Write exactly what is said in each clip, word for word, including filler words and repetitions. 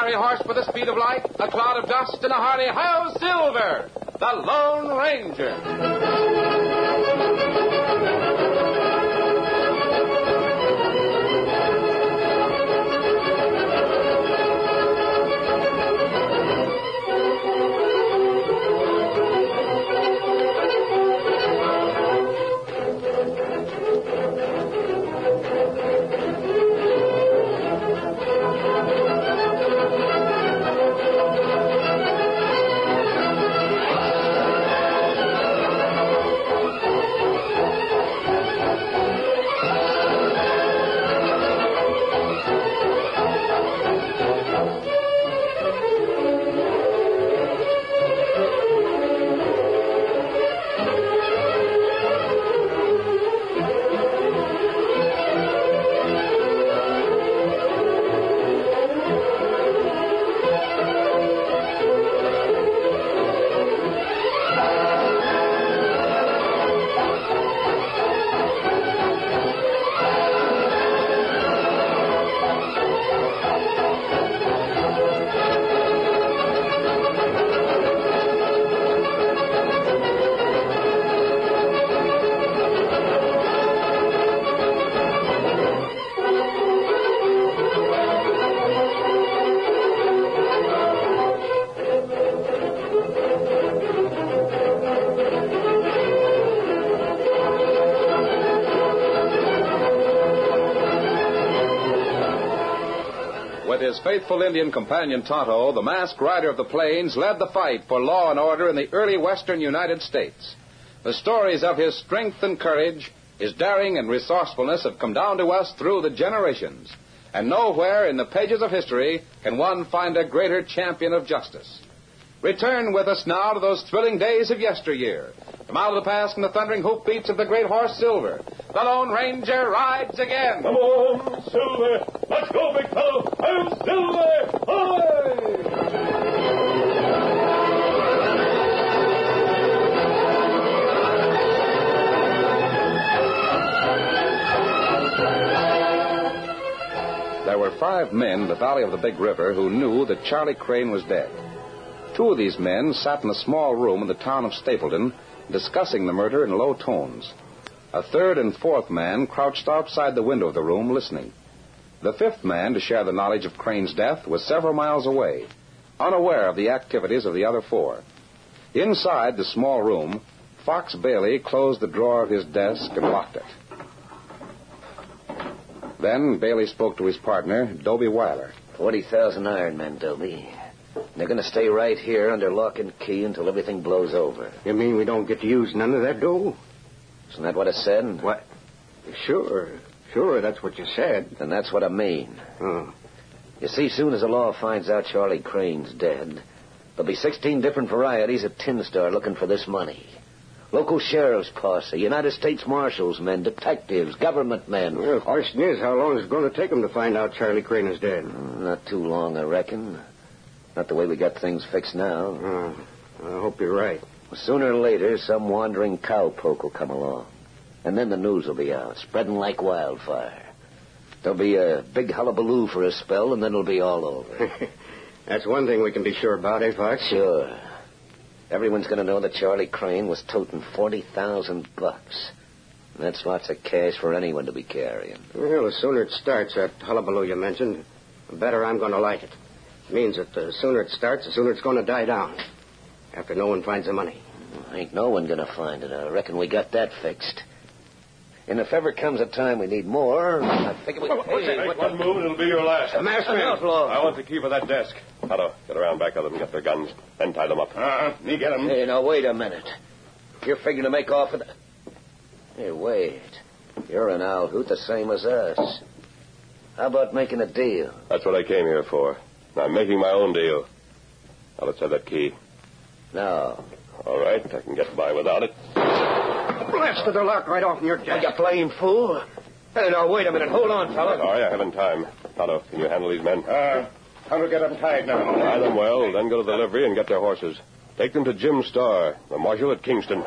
fiery horse with the speed of light, a cloud of dust, and a hearty "Hi-Yo Silver," the Lone Ranger. With his faithful Indian companion Tonto, the masked rider of the plains led the fight for law and order in the early western United States. The stories of his strength and courage, his daring and resourcefulness have come down to us through the generations. And nowhere in the pages of history can one find a greater champion of justice. Return with us now to those thrilling days of yesteryear. From out of the past and the thundering hoofbeats of the great horse Silver, the Lone Ranger rides again. Come on, Silver. Let's go, big fellow. I'm Silver. Ahoy! There were five men in the valley of the Big River who knew that Charlie Crane was dead. Two of these men sat in a small room in the town of Stapleton, discussing the murder in low tones. A third and fourth man crouched outside the window of the room, listening. The fifth man to share the knowledge of Crane's death was several miles away, unaware of the activities of the other four. Inside the small room, Fox Bailey closed the drawer of his desk and locked it. Then Bailey spoke to his partner, Dobie Weiler. Forty thousand Iron Men, Dobie. They're going to stay right here under lock and key until everything blows over. You mean we don't get to use none of that dough? Isn't that what I said? What? Sure. Sure, that's what you said. Then that's what I mean. Oh. You see, soon as the law finds out Charlie Crane's dead, there'll be sixteen different varieties of Tin Star looking for this money. Local sheriff's posse, United States Marshals men, detectives, government men. Well, the question is, how long is it going to take them to find out Charlie Crane is dead? Not too long, I reckon. Not the way we got things fixed now. Oh, I hope you're right. Well, sooner or later, some wandering cowpoke will come along. And then the news will be out, spreading like wildfire. There'll be a big hullabaloo for a spell, and then it'll be all over. That's one thing we can be sure about, eh, Fox? Sure. Everyone's going to know that Charlie Crane was toting forty thousand bucks. And that's lots of cash for anyone to be carrying. Well, the sooner it starts, that hullabaloo you mentioned, the better I'm going to like it. It means that the sooner it starts, the sooner it's going to die down. After no one finds the money. Ain't no one going to find it. I reckon we got that fixed. And if ever comes a time we need more, I figure we... Oh, hey, make one move and it'll be your last. Uh, Master. Enough, Lord. I want the key for that desk. Tonto, get around back of them and get their guns. Then tie them up. Uh-uh. Me get them. Hey, now, wait a minute. You're figuring to make off with... The... Hey, wait. You're an Alhoot the same as us. How about making a deal? That's what I came here for. I'm making my own deal. Now, let's have that key. No. All right, I can get by without it. Blasted the lock right off in your desk. You blame fool. Hey, now, wait a minute. Hold on, fella. Sorry, I haven't time. Tonto, can you handle these men? Uh, how to get them tied now? Tie them well, then go to the livery and get their horses. Take them to Jim Starr, the marshal at Kingston.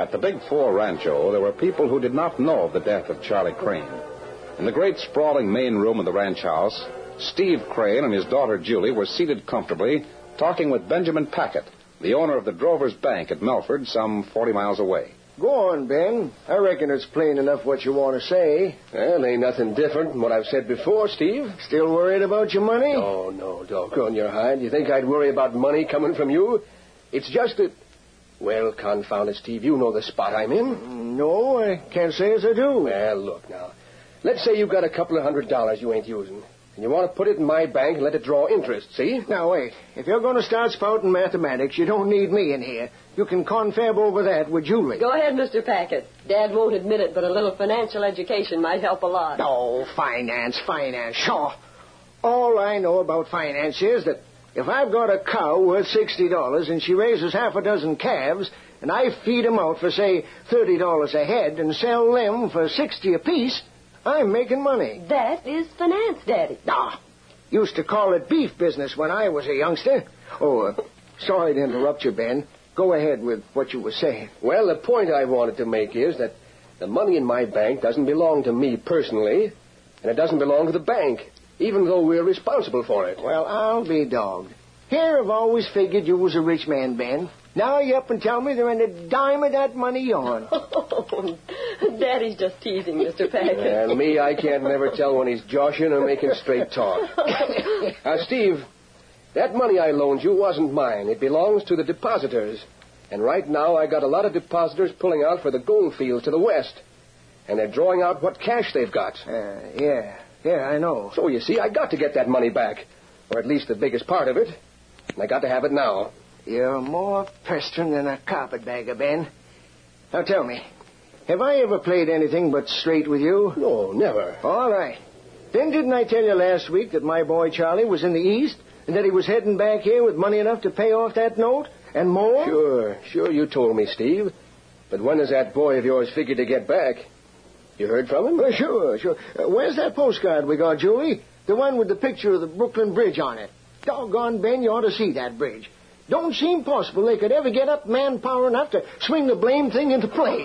At the Big Four Rancho, there were people who did not know of the death of Charlie Crane. In the great sprawling main room of the ranch house, Steve Crane and his daughter Julie were seated comfortably, talking with Benjamin Packett, the owner of the Drovers Bank at Melford, some forty miles away. Go on, Ben. I reckon it's plain enough what you want to say. Well, ain't nothing different from what I've said before, Steve. Still worried about your money? Oh, no, doggone your hide. You think I'd worry about money coming from you? It's just that... Well, confound it, Steve, you know the spot I'm in. No, I can't say as I do. Well, look now. Let's say you've got a couple of hundred dollars you ain't using, and you want to put it in my bank and let it draw interest, see? Now, wait. If you're going to start spouting mathematics, you don't need me in here. You can confab over that with Julie. Go ahead, Mister Packett. Dad won't admit it, but a little financial education might help a lot. Oh, finance, finance, sure. All I know about finance is that if I've got a cow worth sixty dollars and she raises half a dozen calves, and I feed 'em out for, say, thirty dollars a head and sell them for sixty apiece, I'm making money. That is finance, Daddy. Ah, used to call it beef business when I was a youngster. Oh, uh, sorry to interrupt you, Ben. Go ahead with what you were saying. Well, the point I wanted to make is that the money in my bank doesn't belong to me personally, and it doesn't belong to the bank, even though we're responsible for it. Well, I'll be dogged. Here I've always figured you was a rich man, Ben. Now you up and tell me there ain't a dime of that money yourn. Oh, Daddy's just teasing, Mister Packett. And me, I can't never tell when he's joshing or making straight talk. Now, Steve, that money I loaned you wasn't mine. It belongs to the depositors. And right now I got a lot of depositors pulling out for the gold fields to the west. And they're drawing out what cash they've got. Uh, yeah, yeah, I know. So, you see, I got to get that money back. Or at least the biggest part of it. And I got to have it now. You're more pestering than a carpetbagger, Ben. Now tell me, have I ever played anything but straight with you? No, never. All right. Then didn't I tell you last week that my boy Charlie was in the East and that he was heading back here with money enough to pay off that note and more? Sure, sure you told me, Steve. But when does that boy of yours figure to get back? You heard from him? Well, sure, sure. Uh, where's that postcard we got, Julie? The one with the picture of the Brooklyn Bridge on it. Doggone, Ben, you ought to see that bridge. Don't seem possible they could ever get up manpower enough to swing the blame thing into place.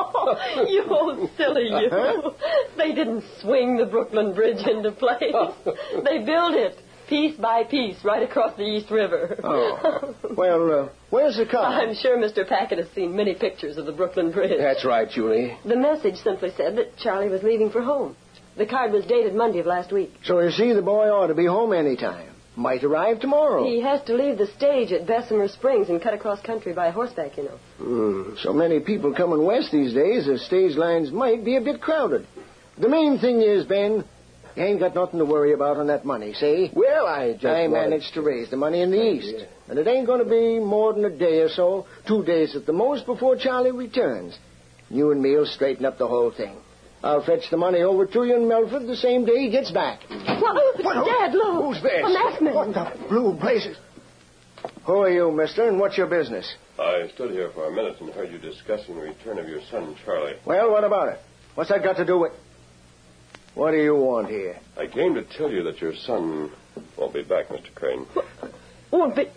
You old silly you. Huh? They didn't swing the Brooklyn Bridge into place. They built it, piece by piece, right across the East River. Oh. Well, uh, where's the car? I'm sure Mister Packett has seen many pictures of the Brooklyn Bridge. That's right, Julie. The message simply said that Charlie was leaving for home. The card was dated Monday of last week. So you see, the boy ought to be home any time. Might arrive tomorrow. He has to leave the stage at Bessemer Springs and cut across country by horseback, you know. Mm, so many people coming west these days, the stage lines might be a bit crowded. The main thing is, Ben, you ain't got nothing to worry about on that money, see? Well, I just I wanted... managed to raise the money in the East. Yeah. And it ain't going to be more than a day or so, two days at the most, before Charlie returns. You and me'll straighten up the whole thing. I'll fetch the money over to you in Melford the same day he gets back. What? What? Dad, look. Who's this? A masked man. What the blue blazes? Who are you, mister, and what's your business? I stood here for a minute and heard you discussing the return of your son, Charlie. Well, what about it? What's that got to do with... What do you want here? I came to tell you that your son won't be back, Mister Crane. Won't be...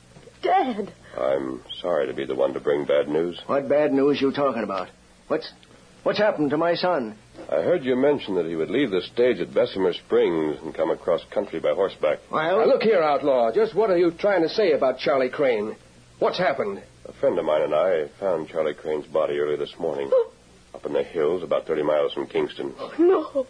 Dad. I'm sorry to be the one to bring bad news. What bad news you talking about? What's... What's happened to my son? I heard you mention that he would leave the stage at Bessemer Springs and come across country by horseback. Well... Now, look here, Outlaw. Just what are you trying to say about Charlie Crane? What's happened? A friend of mine and I found Charlie Crane's body early this morning. Up in the hills, about thirty miles from Kingston. No.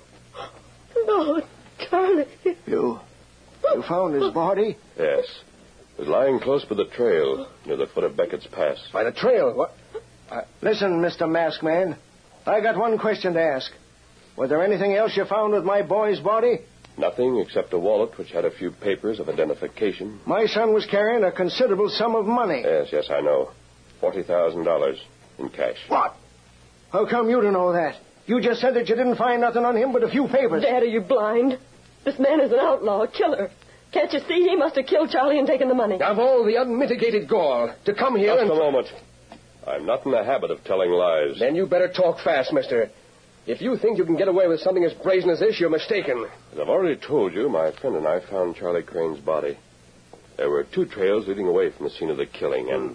No, Charlie. You... You found his body? Yes. It was lying close by the trail, near the foot of Beckett's Pass. By the trail? What? Uh, listen, Mister Masked Man. I got one question to ask. Was there anything else you found with my boy's body? Nothing except a wallet which had a few papers of identification. My son was carrying a considerable sum of money. Yes, yes, I know. Forty thousand dollars in cash. What? How come you to know that? You just said that you didn't find nothing on him but a few papers. Dad, are you blind? This man is an outlaw, a killer. Can't you see he must have killed Charlie and taken the money? Of all the unmitigated gall, to come here Just and... a moment. I'm not in the habit of telling lies. Then you better talk fast, mister. If you think you can get away with something as brazen as this, you're mistaken. As I've already told you, my friend and I found Charlie Crane's body. There were two trails leading away from the scene of the killing, and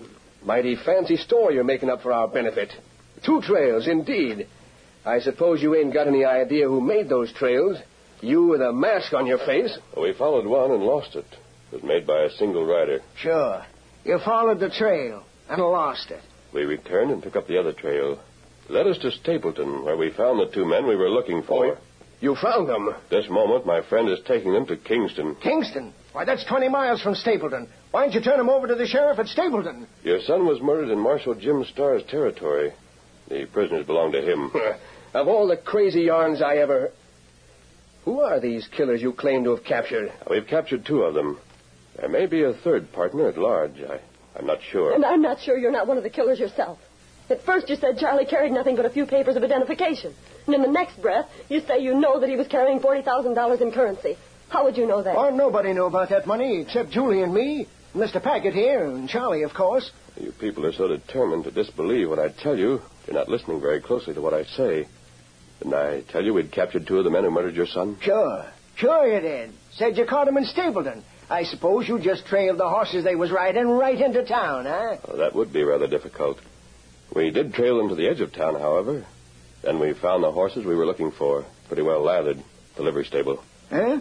Mighty fancy store you're making up for our benefit. Two trails, indeed. I suppose you ain't got any idea who made those trails. You with a mask on your face. We followed one and lost it. It was made by a single rider. Sure. You followed the trail and lost it. We returned and took up the other trail. Led us to Stapleton, where we found the two men we were looking for. Oh, you found them? This moment, my friend is taking them to Kingston. Kingston? Why, that's twenty miles from Stapleton. Why don't you turn them over to the sheriff at Stapleton? Your son was murdered in Marshal Jim Starr's territory. The prisoners belong to him. Of all the crazy yarns I ever... Who are these killers you claim to have captured? We've captured two of them. There may be a third partner at large. I, I'm not sure. And I'm not sure you're not one of the killers yourself. At first you said Charlie carried nothing but a few papers of identification. And in the next breath, you say you know that he was carrying forty thousand dollars in currency. How would you know that? Oh, nobody knew about that money except Julie and me. Mister Packett here, and Charlie, of course. You people are so determined to disbelieve what I tell you, you're not listening very closely to what I say. Didn't I tell you we'd captured two of the men who murdered your son? Sure. Sure you did. Said you caught them in Stapleton. I suppose you just trailed the horses they was riding right into town, huh? Oh, that would be rather difficult. We did trail them to the edge of town, however. Then we found the horses we were looking for, pretty well lathered, the livery stable. Huh?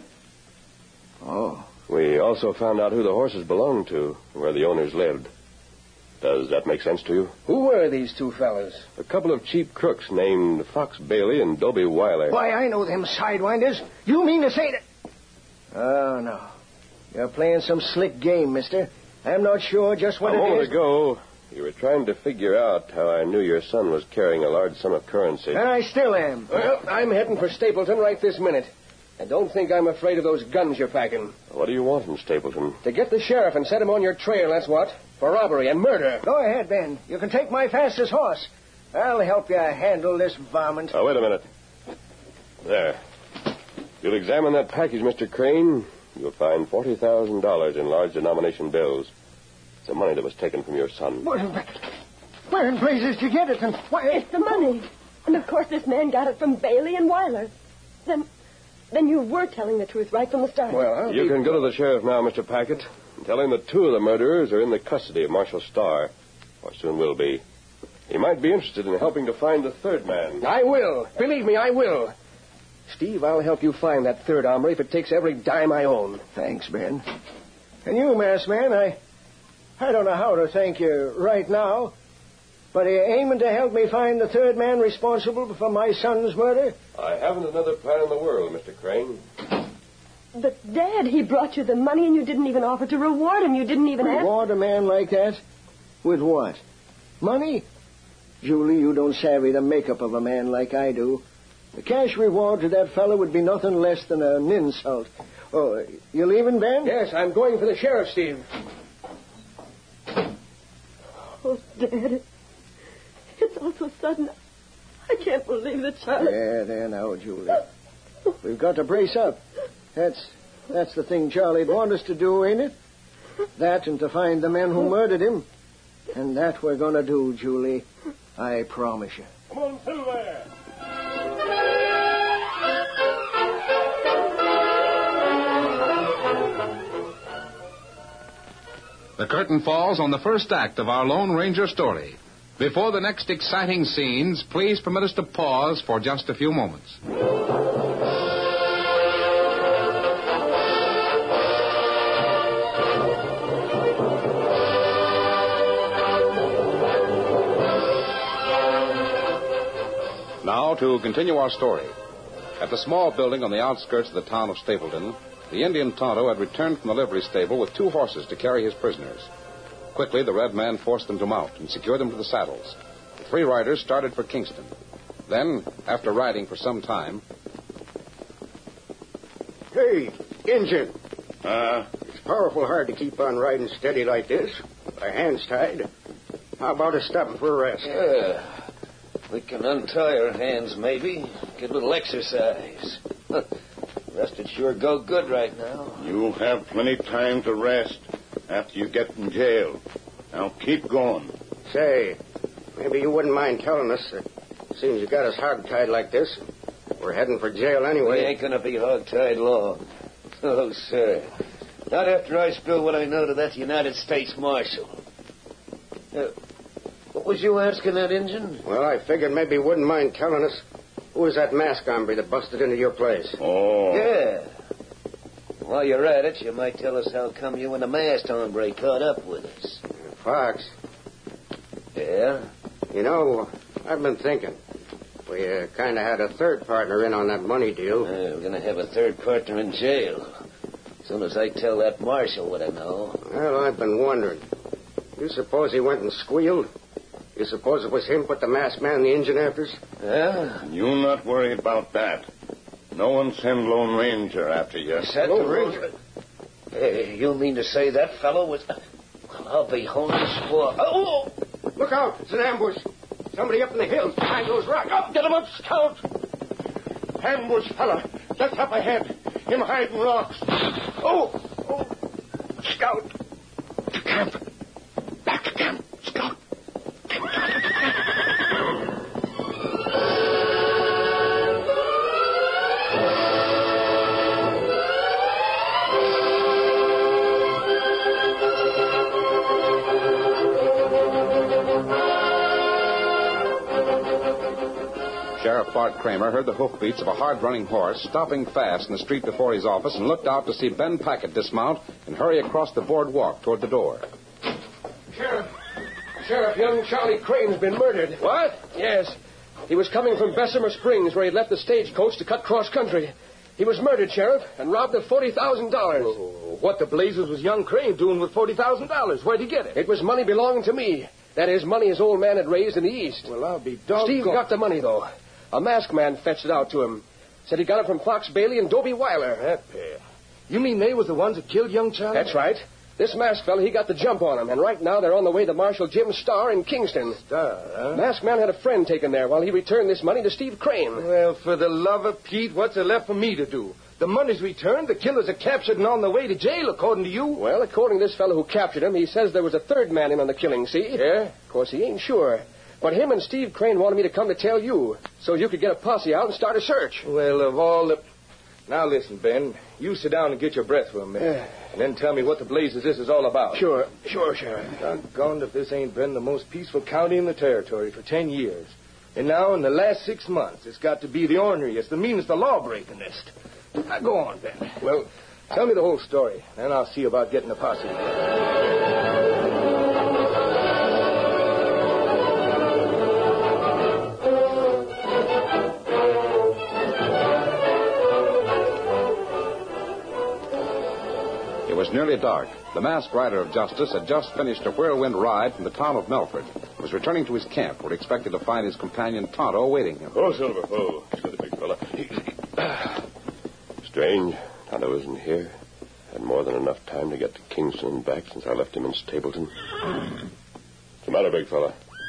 Oh. We also found out who the horses belonged to and where the owners lived. Does that make sense to you? Who were these two fellas? A couple of cheap crooks named Fox Bailey and Dobie Weiler. Why, I know them sidewinders. You mean to say that... Oh, no. You're playing some slick game, mister. I'm not sure just what a it is. A moment ago, you were trying to figure out how I knew your son was carrying a large sum of currency. And I still am. Well, I'm heading for Stapleton right this minute. And don't think I'm afraid of those guns you're packing. What do you want from Stapleton? To get the sheriff and set him on your trail, that's what. For robbery and murder. Go ahead, Ben. You can take my fastest horse. I'll help you handle this varmint. Oh, wait a minute. There. You'll examine that package, Mister Crane. You'll find forty thousand dollars in large denomination bills. It's the money that was taken from your son. What, where in blazes did you get it? And why... It's the money. And, of course, this man got it from Bailey and Weiler. Then... Then you were telling the truth right from the start. Well, I'll You be... can go to the sheriff now, Mister Packett, and tell him that two of the murderers are in the custody of Marshal Starr, or soon will be. He might be interested in helping to find the third man. I will. Believe me, I will. Steve, I'll help you find that third hombre if it takes every dime I own. Thanks, Ben. And you, masked man, I... I don't know how to thank you right now. But are you aiming to help me find the third man responsible for my son's murder? I haven't another plan in the world, Mister Crane. But, Dad, he brought you the money and you didn't even offer to reward him. You didn't even ask... Reward a man like that? With what? Money? Julie, you don't savvy the makeup of a man like I do. The cash reward to that fellow would be nothing less than an insult. Oh, you leaving, Ben? Yes, I'm going for the sheriff, Steve. Oh, Dad, it's all so sudden. I can't believe that Charlie... There, there now, Julie. We've got to brace up. That's that's the thing Charlie'd want us to do, ain't it? That and to find the men who murdered him. And that we're going to do, Julie. I promise you. Come on through there. The curtain falls on the first act of our Lone Ranger story. Before the next exciting scenes, please permit us to pause for just a few moments. Now, to continue our story. At the small building on the outskirts of the town of Stapleton, the Indian Tonto had returned from the livery stable with two horses to carry his prisoners. Quickly, the red man forced them to mount and secured them to the saddles. The three riders started for Kingston. Then, after riding for some time... Hey, Injun. Uh, it's powerful hard to keep on riding steady like this. My hands tied. How about us stopping for a rest? Yeah. We can untie our hands, maybe. Get a little exercise. Rest would sure go good right now. You'll have plenty time to rest after you get in jail. Now keep going. Say, maybe you wouldn't mind telling us that seems you got us hog-tied like this. We're heading for jail anyway. We ain't going to be hog-tied long. Oh, sir. Not after I spill what I know to that United States Marshal. Uh, what was you asking that Injun? Well, I figured maybe he wouldn't mind telling us who was that masked hombre that busted into your place. Oh. Yeah. While you're at it, you might tell us how come you and the masked hombre caught up with us. Fox. Yeah? You know, I've been thinking. We uh, kind of had a third partner in on that money deal. Uh, we're going to have a third partner in jail. As soon as I tell that marshal what I know. Well, I've been wondering. You suppose he went and squealed? You suppose it was him put the masked man and the engine after us? Yeah? You not worry about that. No one send Lone Ranger after you. Is that Lone the Ranger? Hey, you mean to say that fellow was... I'll be home for... Oh! Look out! It's an ambush. Somebody up in the hills behind those rocks. Up! Get him up, Scout! Ambush, fella. Just up ahead. Him hiding rocks. Oh! Oh! Scout! To camp. Back to camp. Scout. Sheriff Bart Kramer heard the hoofbeats of a hard-running horse stopping fast in the street before his office and looked out to see Ben Packett dismount and hurry across the boardwalk toward the door. Sheriff. Sheriff, young Charlie Crane's been murdered. What? Yes. He was coming from Bessemer Springs, where he'd left the stagecoach to cut cross-country. He was murdered, Sheriff, and robbed of forty thousand dollars. Oh, what the blazes was young Crane doing with forty thousand dollars? Where'd he get it? It was money belonging to me. That is, money his old man had raised in the East. Well, I'll be doggone. Steve got the money, though. A masked man fetched it out to him. Said he got it from Fox Bailey and Dobie Weiler. That pair. You mean they was the ones that killed young Charlie? That's right. This masked fella, he got the jump on him, and right now they're on the way to Marshal Jim Starr in Kingston. Starr, huh? Masked man had a friend taken there while he returned this money to Steve Crane. Well, for the love of Pete, what's there left for me to do? The money's returned, the killers are captured and on the way to jail, according to you. Well, according to this fellow who captured him, he says there was a third man in on the killing, see? Yeah? Of course, he ain't sure. But him and Steve Crane wanted me to come to tell you, so you could get a posse out and start a search. Well, of all the... Now, listen, Ben. You sit down and get your breath for a minute. Yeah. And then tell me what the blazes this is all about. Sure, sure, Sheriff. Doggone if this ain't been the most peaceful county in the territory for ten years. And now, in the last six months, it's got to be the orneriest, the meanest, the law-breakingest. Now, go on, Ben. Well, tell me the whole story. Then I'll see about getting a posse together. It was nearly dark. The masked rider of justice had just finished a whirlwind ride from the town of Melford. Was returning to his camp, where he expected to find his companion Tonto awaiting him. Oh, Silver. Oh, steady, big fella. Easy. Strange. Tonto isn't here. Had more than enough time to get to Kingston and back since I left him in Stapleton. What's the matter, big fella?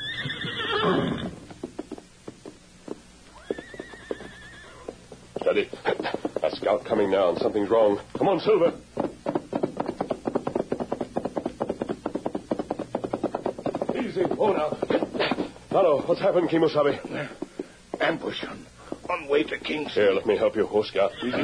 Steady. That scout coming now, and something's wrong. Come on, Silver. Easy. Oh, now. Tonto, what's happened, Kimosabe? Ambush on, on way to Kingston. Here, let me help you, horse scout. Easy.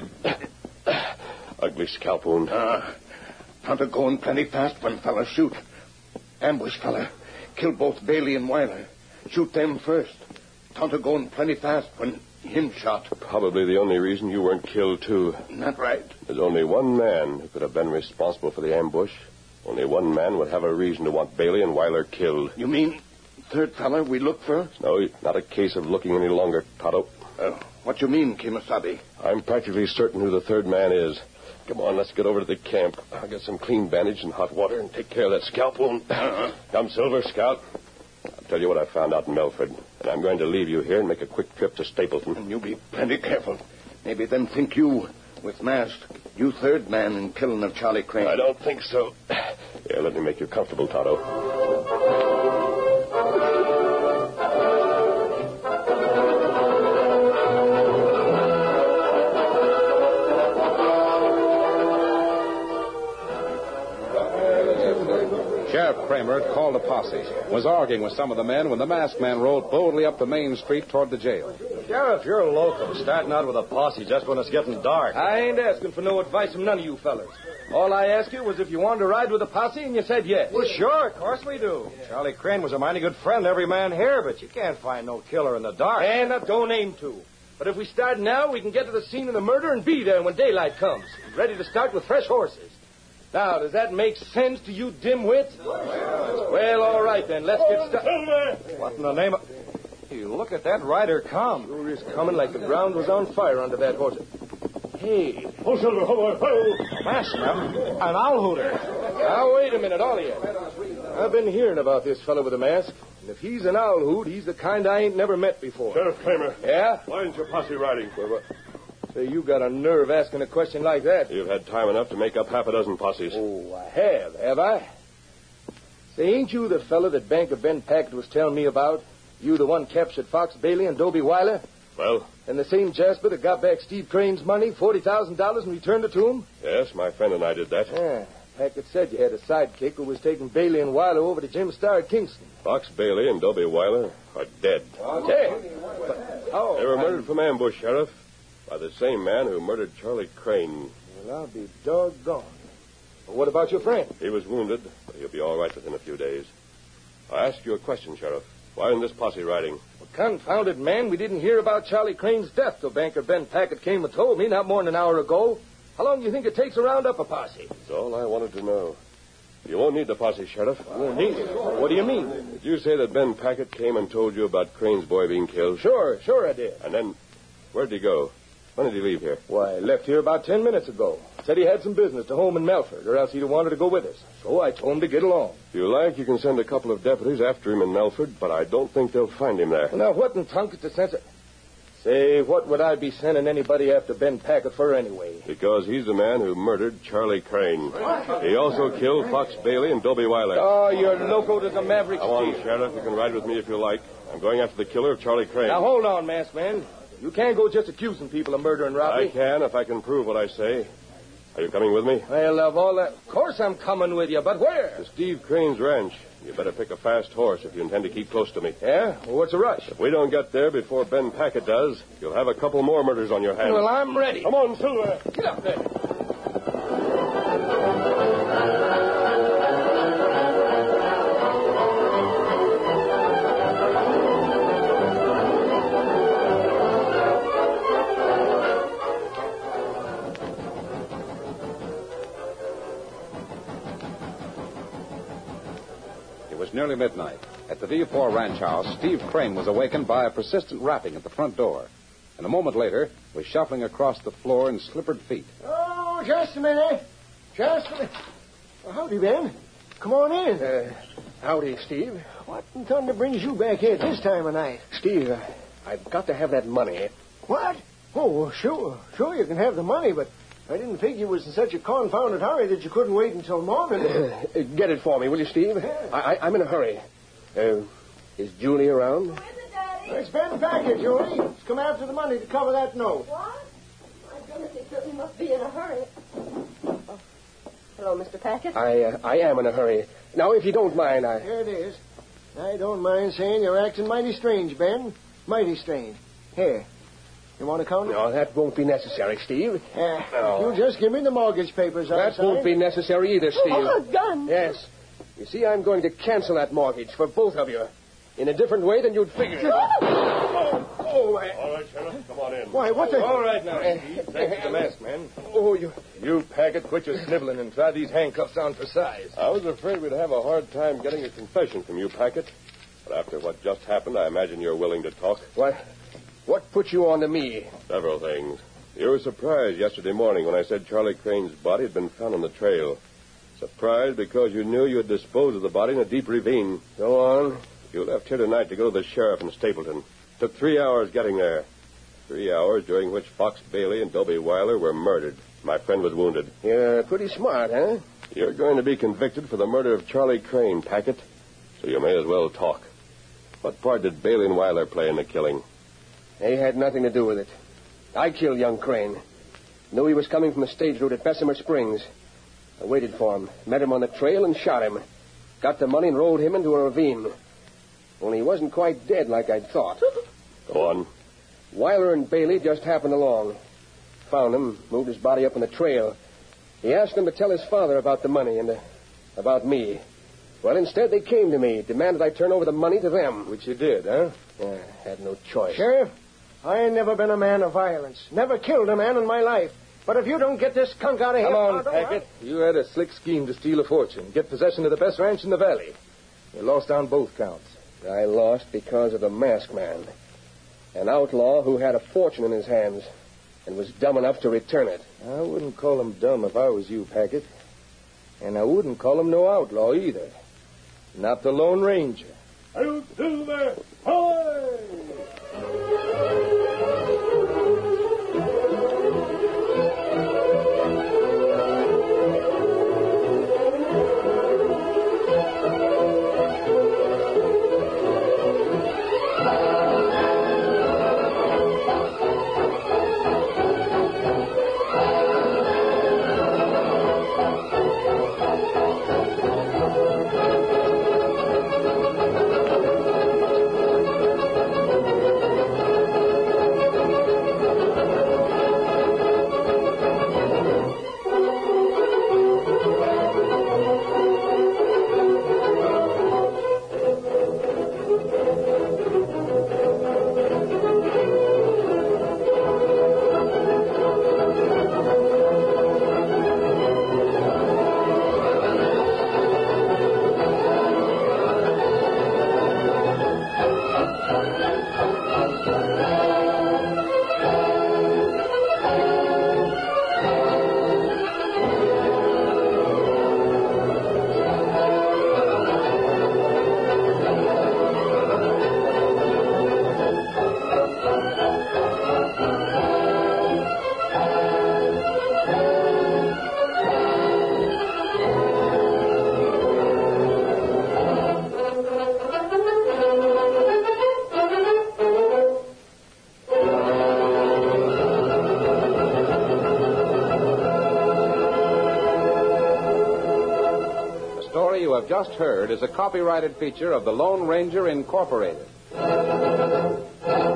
Ugly scalp wound. Ah, Tonto going plenty fast when fella shoot. Ambush fella. Kill both Bailey and Weiler. Shoot them first. Tonto going plenty fast when him shot. Probably the only reason you weren't killed, too. Not right. There's only one man who could have been responsible for the ambush. Only one man would have a reason to want Bailey and Weiler killed. You mean third fella we look for? No, not a case of looking any longer, Tonto. Uh, what you mean, Kimosabe? I'm practically certain who the third man is. Come on, let's get over to the camp. I'll get some clean bandage and hot water and take care of that scalp wound. Uh-huh. Come, Silver, Scout. I'll tell you what I found out in Melford. And I'm going to leave you here and make a quick trip to Stapleton. And you be plenty careful. Maybe them think you, with mask, you third man in killing of Charlie Crane. I don't think so. Here, let me make you comfortable, Tonto. Sheriff Kramer had called a posse, was arguing with some of the men when the masked man rode boldly up the main street toward the jail. Sheriff, you're local. Starting out with a posse just when it's getting dark. I ain't asking for no advice from none of you fellas. All I asked you was if you wanted to ride with a posse, and you said yes. Well, sure, of course we do. Charlie Crane was a mighty good friend to every man here, but you can't find no killer in the dark. And I don't aim to. But if we start now, we can get to the scene of the murder and be there when daylight comes. Ready to start with fresh horses. Now, does that make sense to you, dimwit? Well, all right, then. Let's get started. What in the name of... Hey, look at that rider come. Sure is coming like the ground was on fire under that horse. Hey. Oh, Silver, ho, ho. Mask, man. An owl hooter. Now, wait a minute, all of you. I've been hearing about this fellow with the mask. And if he's an owl hoot, he's the kind I ain't never met before. Sheriff Kramer. Yeah? Why isn't your posse riding? Well, well, say, you got a nerve asking a question like that. You've had time enough to make up half a dozen posses. Oh, I have, have I? Say, ain't you the fellow that Banker Ben Packard was telling me about? You the one captured Fox Bailey and Dobie Weiler? Well? And the same Jasper that got back Steve Crane's money, forty thousand dollars, and returned it to him? Yes, my friend and I did that. Yeah. Packard said you had a sidekick who was taking Bailey and Weiler over to Jim Starr at Kingston. Fox Bailey and Dobie Weiler are dead. Dead? But how? They were murdered from ambush, Sheriff, by the same man who murdered Charlie Crane. Well, I'll be doggone. Well, what about your friend? He was wounded, but he'll be all right within a few days. I ask you a question, Sheriff. Why isn't this posse riding? Well, confounded man, we didn't hear about Charlie Crane's death till Banker Ben Packard came and told me not more than an hour ago. How long do you think it takes to round up a posse? That's all I wanted to know. You won't need the posse, Sheriff. You won't need it? What do you mean? Did you say that Ben Packard came and told you about Crane's boy being killed? Sure, sure I did. And then, where'd he go? When did he leave here? Why, left here about ten minutes ago. Said he had some business to home in Melford, or else he'd have wanted to go with us. So I told him to get along. If you like, you can send a couple of deputies after him in Melford, but I don't think they'll find him there. Well, now, what in Tonka's the sense of... Say, what would I be sending anybody after Ben Packard for anyway? Because he's the man who murdered Charlie Crane. He also killed Fox Bailey and Dobie Weiler. Oh, you're loco to the Maverick. Come on, Sheriff. You can ride with me if you like. I'm going after the killer of Charlie Crane. Now, hold on, masked man. You can't go just accusing people of murder and robbery. I can if I can prove what I say. Are you coming with me? Well, of all that... Of course I'm coming with you, but where? To Steve Crane's ranch. You better pick a fast horse if you intend to keep close to me. Yeah? Well, what's the rush? If we don't get there before Ben Packard does, you'll have a couple more murders on your hands. Well, I'm ready. Come on, Silver. Get up there. Nearly midnight. At the Vieux-Port ranch house, Steve Crane was awakened by a persistent rapping at the front door. And a moment later, was shuffling across the floor in slippered feet. Oh, just a minute. Just a minute. Well, howdy, Ben. Come on in. Uh, howdy, Steve. What in thunder brings you back here at this time of night? Steve, uh, I've got to have that money. What? Oh, sure. Sure you can have the money, but I didn't figure you was in such a confounded hurry that you couldn't wait until morning. Uh, get it for me, will you, Steve? Yeah. I, I, I'm in a hurry. Uh, is Julie around? Who is it, Daddy? It's Ben Packard, Julie. He's come after the money to cover that note. What? My goodness, he certainly must be in a hurry. Oh. Hello, Mister Packard. I uh, I am in a hurry. Now, if you don't mind, I... Here it is. I don't mind saying you're acting mighty strange, Ben. Mighty strange. Here. You want to count it? No, that won't be necessary, Steve. Uh, No. You just give me the mortgage papers. That outside. won't be necessary either, Steve. Oh, a gun. Yes. You see, I'm going to cancel that mortgage for both of you. In a different way than you'd figure. Oh, oh, my. All right, Sheriff. Come on in. Why, what the... All right now, Steve. Thanks to the mask, man. Oh, you... You, Packard, quit your sniveling and try these handcuffs on for size. I was afraid we'd have a hard time getting a confession from you, Packard. But after what just happened, I imagine you're willing to talk. What? What put you on to me? Several things. You were surprised yesterday morning when I said Charlie Crane's body had been found on the trail. Surprised because you knew you had disposed of the body in a deep ravine. Go on. You left here tonight to go to the sheriff in Stapleton. Took three hours getting there. Three hours during which Fox Bailey and Dobie Weiler were murdered. My friend was wounded. You're pretty smart, huh? You're going to be convicted for the murder of Charlie Crane, Packard. So you may as well talk. What part did Bailey and Weiler play in the killing? They had nothing to do with it. I killed young Crane. Knew he was coming from the stage route at Bessemer Springs. I waited for him, met him on the trail, and shot him. Got the money and rolled him into a ravine. Only he wasn't quite dead like I'd thought. Go on. Weiler and Bailey just happened along. Found him, moved his body up on the trail. He asked them to tell his father about the money and uh, about me. Well, instead they came to me, demanded I turn over the money to them. Which you did, huh? Yeah, had no choice. Sheriff, I ain't never been a man of violence. Never killed a man in my life. But if you don't get this skunk out of here... Come on, Tonto, Packard. You had a slick scheme to steal a fortune, get possession of the best ranch in the valley. You lost on both counts. I lost because of the masked man. An outlaw who had a fortune in his hands and was dumb enough to return it. I wouldn't call him dumb if I was you, Packard. And I wouldn't call him no outlaw either. Not the Lone Ranger. Hail Silver! Hoy! You have just heard is a copyrighted feature of the Lone Ranger Incorporated.